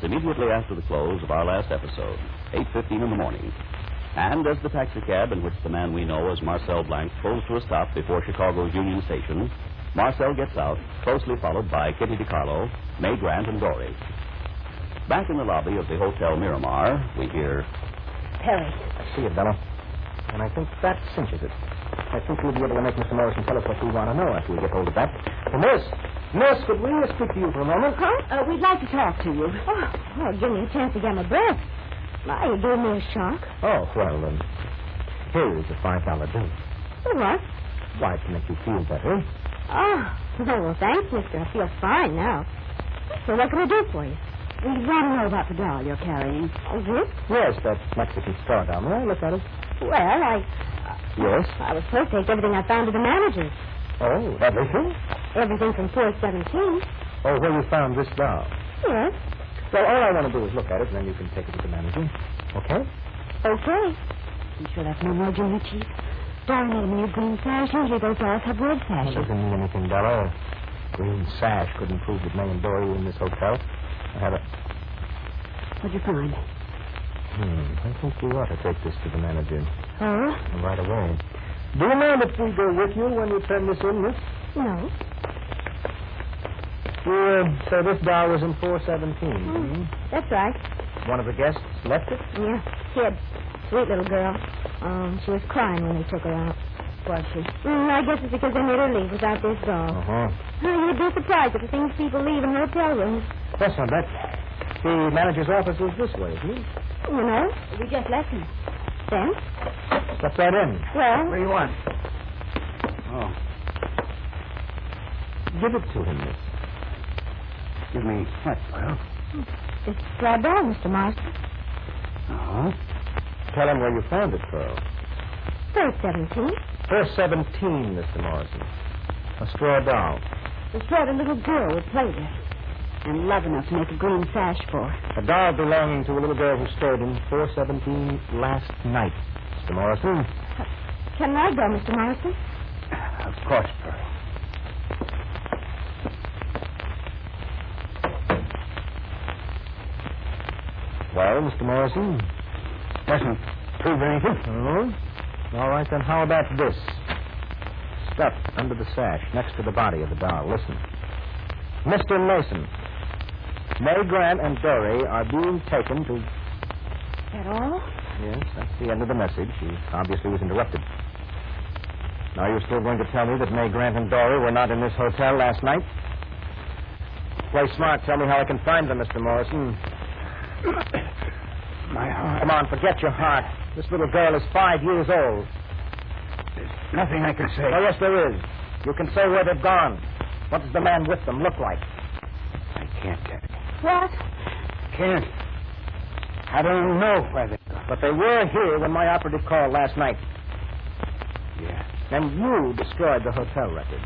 immediately after the close of our last episode, 8:15 in the morning. And as the taxicab in which the man we know as Marcel Blanc pulls to a stop before Chicago's Union Station, Marcel gets out, closely followed by Kitty DiCarlo, May Grant, and Dory. Back in the lobby of the Hotel Miramar, we hear... Harry. See you, Bella. And I think that cinches it. I think we'll be able to make Mr. Morrison tell us what we want to know after we get hold of that. Miss, could we speak to you for a moment? Huh? We'd like to talk to you. Oh, give me a chance to get my breath. My, you gave me a shock. Oh, well, here is a $5 bill. For what? Why, to make you feel better. Oh, well, thanks, mister. I feel fine now. So what can I do for you? We want to know about the doll you're carrying. Is it? Yes, that Mexican star doll. May I look at it? Well, Yes? I was supposed to take everything I found to the manager's. Oh, everything? Everything from 417. Oh, where you found this doll? Yes. Well, all I want to do is look at it, and then you can take it to the manager. Okay? Okay. You sure that's no more, Junior Chief? Darn made a new green sash. Usually those dolls have wood That sashes. doesn't mean anything, Bella. Green sash couldn't prove that May and Dory were in this hotel. I have a... What'd you find? I think we ought to take this to the manager. Oh? Right away. Do you mind if we go with you when you turn this in, miss? No. So this doll was in 417. That's right. One of the guests left it? Yeah. Kid. Sweet little girl. She was crying when they took her out. Was she? I guess it's because they made her leave without this doll. You'd be surprised at the things people leave in hotel rooms. Yes, I bet. The manager's office is this way, isn't it? You know, we just left him. Then? Step right in. Well... What do you want? Oh. Give it to him, miss. Give me what, Pearl? It's right there, Mr. Marston. Uh-huh. Tell him where you found it, Pearl. 417. 417, Mr. Morrison. A straw doll. The sort of little girl would play with. And love enough to make a green sash for. A doll belonging to a little girl who stayed in 417 last night, Mr. Morrison. Can I go, Mr. Morrison? Of course, Pearl. Well, Mr. Morrison? Doesn't prove anything. No? All right, then how about this? Stuffed under the sash, next to the body of the doll. Listen. Mr. Mason, May Grant and Dory are being taken to... At all? Yes, that's the end of the message. He obviously was interrupted. Now, you're still going to tell me that May Grant and Dory were not in this hotel last night? Play smart. Tell me how I can find them, Mr. Morrison. My heart. Come on, forget your heart. This little girl is 5 years old. There's nothing I can say. Oh, yes, there is. You can say where they've gone. What does the man with them look like? I can't tell you. What? Can't. I don't know where they've gone. But they were here when my operative called last night. Yeah. And you destroyed the hotel record.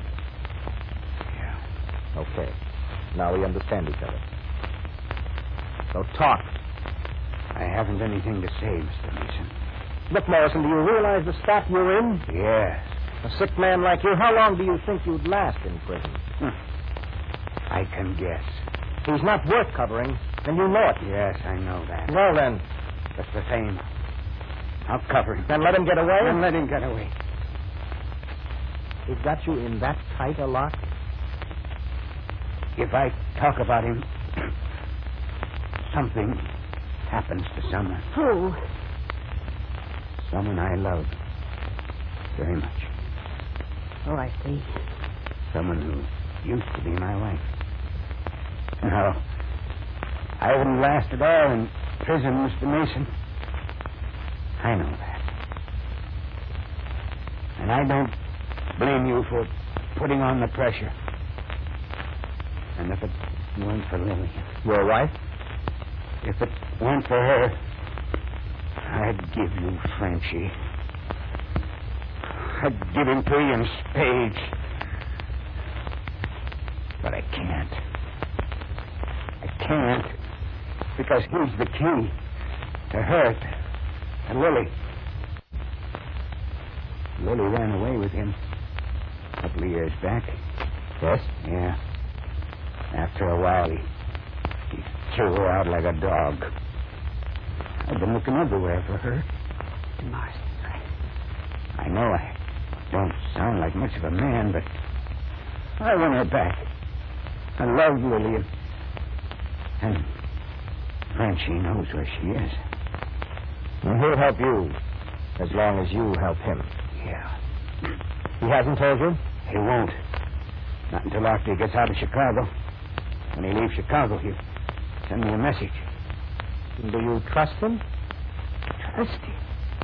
Yeah. Okay. Now we understand each other. So talk. I haven't anything to say, Mr. Mason. Look, Morrison, do you realize the spot you're in? Yes. A sick man like you, how long do you think you'd last in prison? I can guess. He's not worth covering, and you know it. Yes, I know that. Well, then. Just the same. I'll cover him. Then let him get away? Then let him get away. He's got you in that tight a lock? If I talk about him, something happens to someone. Who? Someone I love very much. Oh, I see. Someone who used to be my wife. No, I wouldn't last at all in prison, Mr. Mason. I know that. And I don't blame you for putting on the pressure. And if it weren't for Lily... Your wife? If it weren't for her, I'd give you Frenchie. I'd give him to you in spades. But I can't. I can't. Because he's the key to her and Lily. Lily ran away with him a couple of years back. Yes? Yeah. After a while, he threw her out like a dog. I've been looking everywhere for her. Marston, I know I don't sound like much of a man, but I want her back. I love Lillian. And Frenchie knows where she is. And he'll help you as long as you help him. Yeah. He hasn't told you? He won't. Not until after he gets out of Chicago. When he leaves Chicago, he'll send me a message. Do you trust him? Trust him?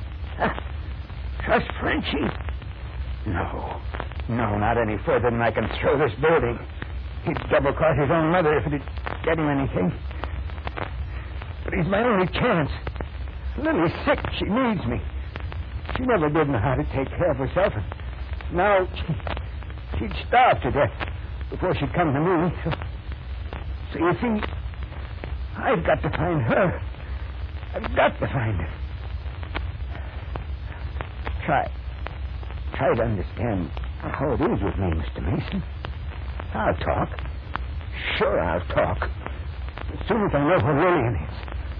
Trust Frenchie? No. No, not any further than I can throw this building. He'd double-cross his own mother if it'd get him anything. But he's my only chance. Lily's sick. She needs me. She never did know how to take care of herself. And now she'd starve to death before she'd come to me. So you see, I've got to find her. I've got to find her. Try to understand how it is with me, Mr. Mason. I'll talk. Sure, I'll talk. As soon as I know where Lillian is.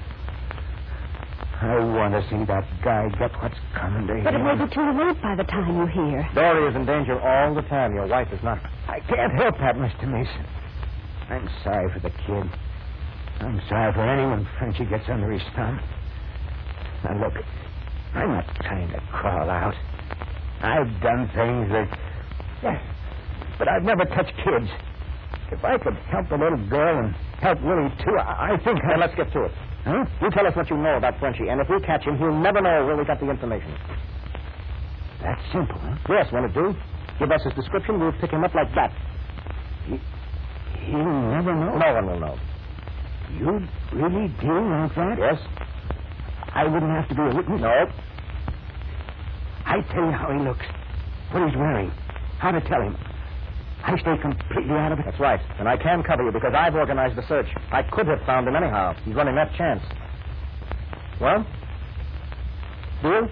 I want to see that guy get what's coming to him. But it may be too late by the time you hear. Dory is in danger all the time. Your wife is not. I can't help that, Mr. Mason. I'm sorry for the kid. I'm sorry for anyone Frenchie gets under his thumb. Now, look, I'm not trying to crawl out. I've done things that... Yes, but I've never touched kids. If I could help the little girl and help Willie, too, I think... Now, let's get to it. Huh? You tell us what you know about Frenchie, and if we catch him, he'll never know where we got the information. That's simple, huh? Yes, won't it do? Give us his description, we'll pick him up like that. He'll never know. No one will know. You really deal like that? Yes. I wouldn't have to be a witness? No. I tell you how he looks, what he's wearing, how to tell him. I stay completely out of it. That's right. And I can cover you because I've organized the search. I could have found him anyhow. He's running that chance. Well? Deal?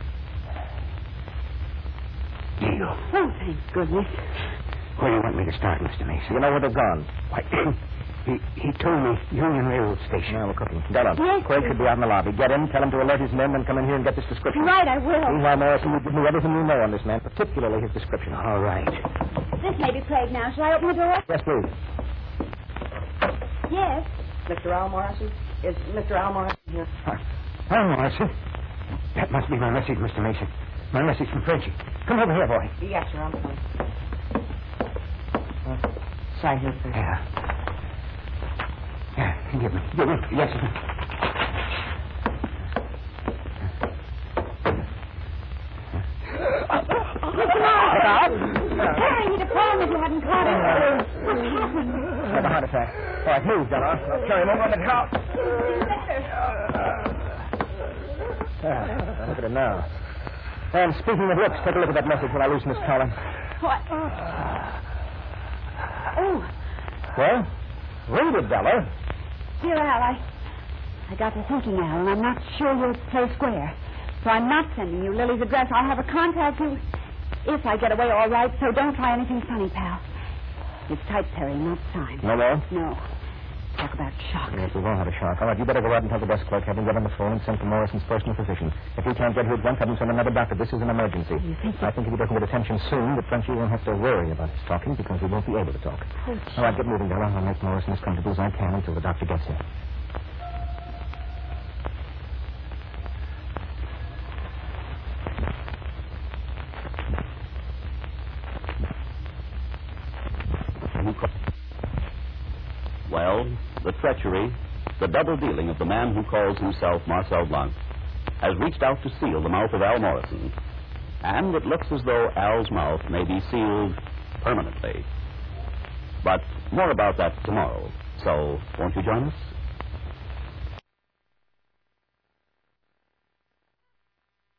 Deal. Oh, thank goodness. Where do you want me to start, Mr. Mason? You know where they've gone. Why, he told me Union Railroad Station. Now we're cooking. Della, Yes, Craig sir. should be out in the lobby. Get in, tell him to alert his men, then come in here and get this description. Right, I will. Meanwhile, Morrison, you give me everything you know on this man, particularly his description. All right. This may be Craig now. Shall I open the door? Yes, please. Yes. Mr. Al Morrison? Is Mr. Al Morrison here? Hi, Morrison. That must be my message, Mr. Mason. My message from Frenchie. Come over here, boy. Yes, sir, I'm coming. Sign here, please. Yeah. Yeah, give me. Yes, sir. Harry, he'd have fallen if you hadn't caught him. What's happened? Have a heart attack. All right, move, Della. I'll carry him over on the couch. Look at him now. And speaking of looks, take a look at that message when I loosen this collar. What? Oh, Well, read it, Della. dear Al, I got to thinking, Al, and I'm not sure you'll play square. So I'm not sending you Lily's address. I'll have her contact you if I get away all right, so don't try anything funny, pal. It's typesetting, not sign. No more? No. Talk about shock. Yes, we won't have a shock. All right, you better go out and tell the desk clerk, have him get on the phone and send for Morrison's personal physician. If he can't get here at once, have him send another doctor. This is an emergency. You think I think if he doesn't get attention soon, that Frenchie won't have to worry about his talking because he won't be able to talk. Oh, All right, get moving, Della. I'll make Morrison as comfortable as I can until the doctor gets here. Well, the treachery, the double dealing of the man who calls himself Marcel Blanc has reached out to seal the mouth of Al Morrison. And it looks as though Al's mouth may be sealed permanently. But more about that tomorrow. So, won't you join us?